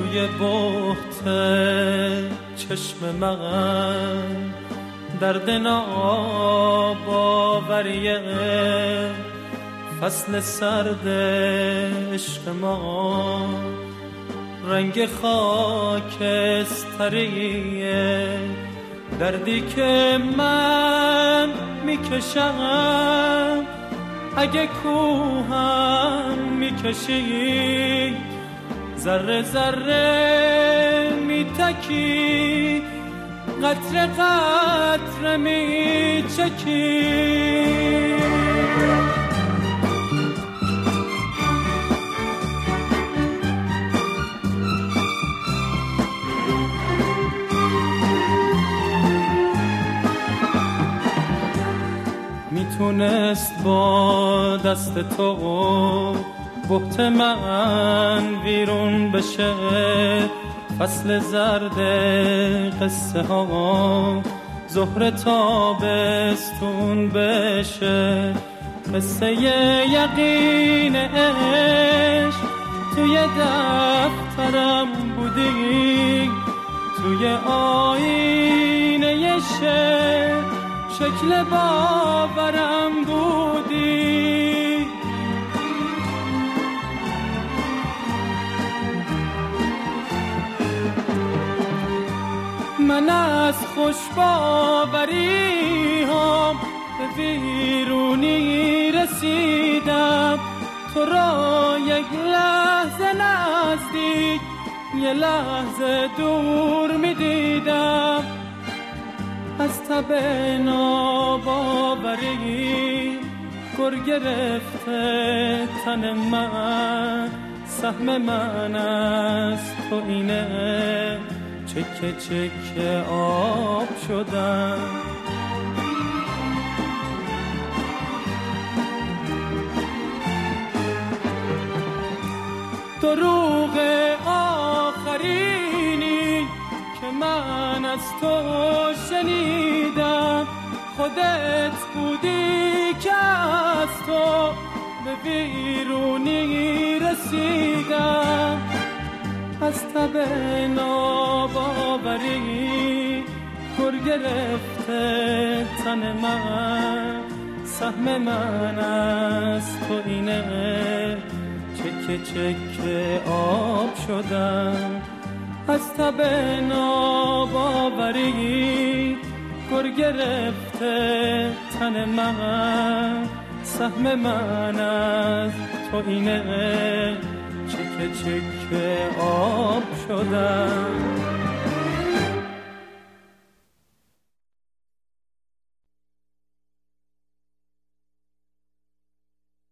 توی بحت چشم من درد ناباوریه فصل سرد عشق ما رنگ خاکستریه دردی که من میکشم اگه کوهم میکشی ذره ذره میتکی قطره قطره میچکی میتونست با دست تو بحت من ویرون بشه فصل زرد قصه ها ظهر تابستون بشه قصه یقین عشق توی دفترم بودی توی آینه شعر شکل باورم بودی من از خوشباوری هم به ویرونی رسیدم تو را یک لحظه نزدیک یه لحظه دور می دیدم از تب ناباوری گر گرفته تن من سهم من از تو اینه چکه چکه آب شدم دروغ آخرینی که من از تو شنیدم خودت بودی که از تو به ویرونی رسیدم از تب ناباوری گر گرفته تن من سهم من از تو اینه چکه چکه آب شدم از تب ناباوری گر گرفته تن من سهم من از تو اینه چکه چکه آب شدم